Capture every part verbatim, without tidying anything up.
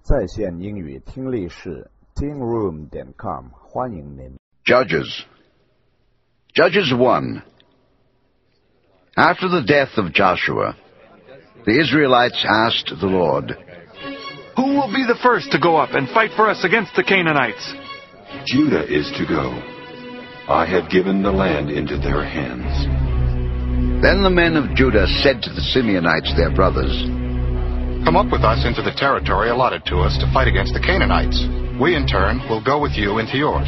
在线英语听力室 teen room 点 com 欢迎您。 Judges. Judges one. After the death of Joshua, the Israelites asked the Lord, "Who will be the first to go up and fight for us against the Canaanites?" "Judah is to go. I have given the land into their hands." Then the men of Judah said to the Simeonites, their brothers, "Come up with us into the territory allotted to us to fight against the Canaanites. We, in turn, will go with you into yours."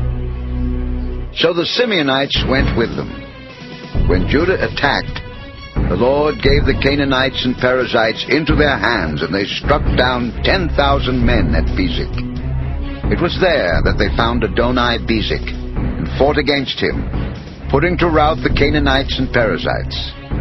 So the Simeonites went with them. When Judah attacked, the Lord gave the Canaanites and Perizzites into their hands, and they struck down ten thousand men at Bezek. It was there that they found Adoni-Bezek and fought against him, putting to rout the Canaanites and Perizzites.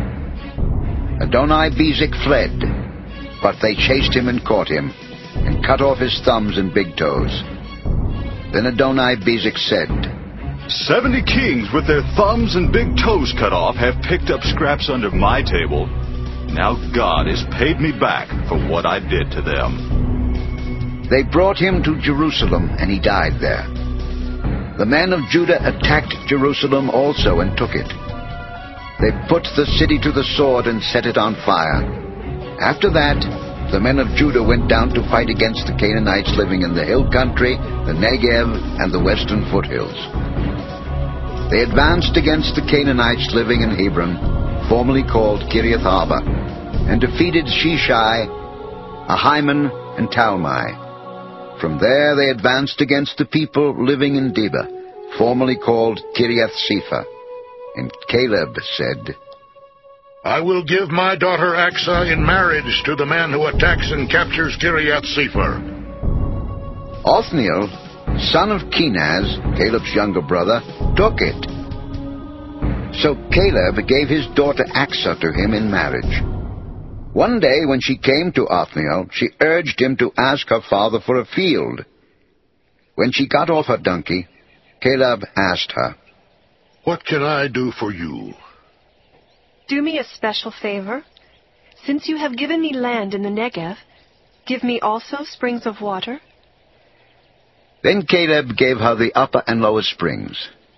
Adoni-Bezek fled, but they chased him and caught him, and cut off his thumbs and big toes. Then Adoni-Bezek said, Seventy kings with their thumbs and big toes cut off have picked up scraps under my table. Now God has paid me back for what I did to them. They brought him to Jerusalem, and he died there. The men of Judah attacked Jerusalem also and took it. They put the city to the sword and set it on fire. After that, the men of Judah went down to fight against the Canaanites living in the hill country, the Negev, and the western foothills. They advanced against the Canaanites living in Hebron, formerly called Kiriath Arba, and defeated Sheshai, Ahiman, and Talmai. From there they advanced against the people living in Debir, formerly called Kiriath Sepher. And Caleb said, "I will give my daughter Aksah in marriage to the man who attacks and captures Kiriath Sepher." Othniel, son of Kenaz, Caleb's younger brother, took it. So Caleb gave his daughter Aksah to him in marriage. One day when she came to Othniel, she urged him to ask her father for a field. When she got off her donkey, Caleb asked her, "What can I do for you?" "Do me a special favor. Since you have given me land in the Negev, give me also springs of water." Then Caleb gave her the upper and lower springs.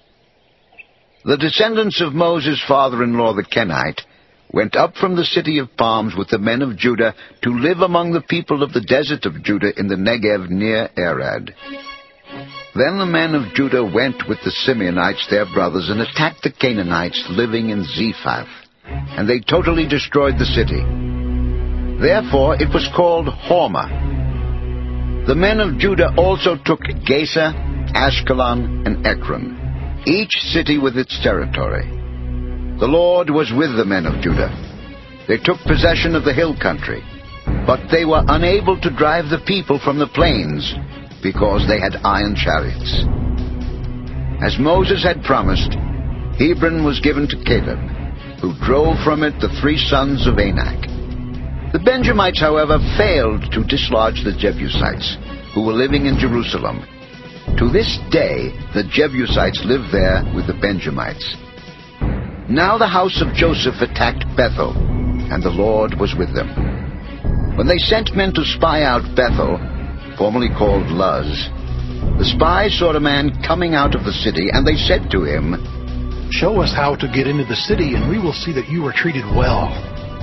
The descendants of Moses' father-in-law the Kenite went up from the city of palms with the men of Judah to live among the people of the desert of Judah in the Negev near Arad. Then the men of Judah went with the Simeonites, their brothers, and attacked the Canaanites living in Zephath, and they totally destroyed the city. Therefore it was called Hormah. The men of Judah also took Gaza, Ashkelon, and Ekron, each city with its territory. The Lord was with the men of Judah. They took possession of the hill country, but they were unable to drive the people from the plains, because they had iron chariots. As Moses had promised, Hebron was given to Caleb, who drove from it the three sons of Anak. The Benjamites, however, failed to dislodge the Jebusites, who were living in Jerusalem. To this day, the Jebusites live there with the Benjamites. Now the house of Joseph attacked Bethel, and the Lord was with them. When they sent men to spy out Bethel, formerly called Luz, the spies saw a man coming out of the city, and they said to him, "Show us how to get into the city, and we will see that you are treated well."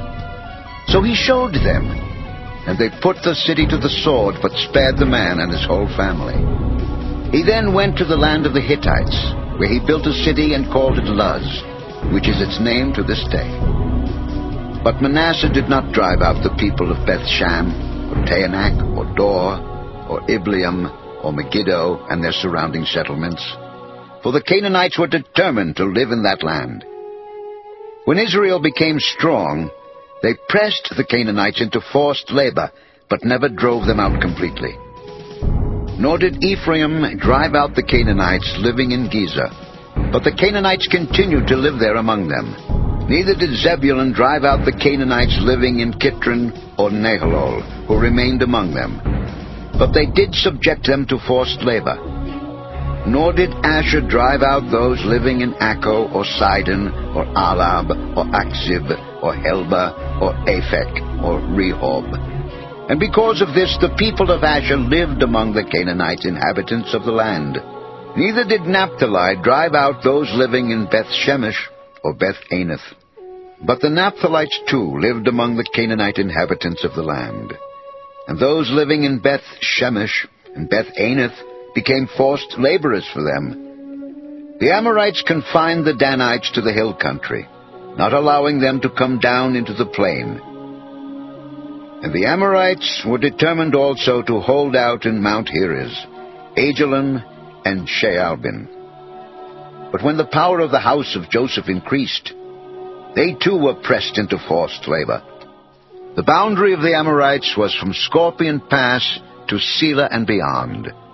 So he showed them, and they put the city to the sword, but spared the man and his whole family. He then went to the land of the Hittites, where he built a city and called it Luz, which is its name to this day. But Manasseh did not drive out the people of Bethshan, or Taanach, or Dor, or Ibleam, or Megiddo, and their surrounding settlements, for the Canaanites were determined to live in that land. When Israel became strong, they pressed the Canaanites into forced labor, but never drove them out completely. Nor did Ephraim drive out the Canaanites living in Gezer, but the Canaanites continued to live there among them. Neither did Zebulun drive out the Canaanites living in Kitron or Nahalol, who remained among them, but they did subject them to forced labor. Nor did Asher drive out those living in Akko or Sidon or Alab or Akzib or Helba or Aphek or Rehob. And because of this, the people of Asher lived among the Canaanite inhabitants of the land. Neither did Naphtali drive out those living in Beth-Shemesh or Beth-Anath. But the Naphtalites too lived among the Canaanite inhabitants of the land. And those living in Beth-Shemesh and Beth-Anath became forced laborers for them. The Amorites confined the Danites to the hill country, not allowing them to come down into the plain. And the Amorites were determined also to hold out in Mount Heres, Ajalon, and Shaalbim. But when the power of the house of Joseph increased, they too were pressed into forced labor. The boundary of the Amorites was from Scorpion Pass to Selah and beyond.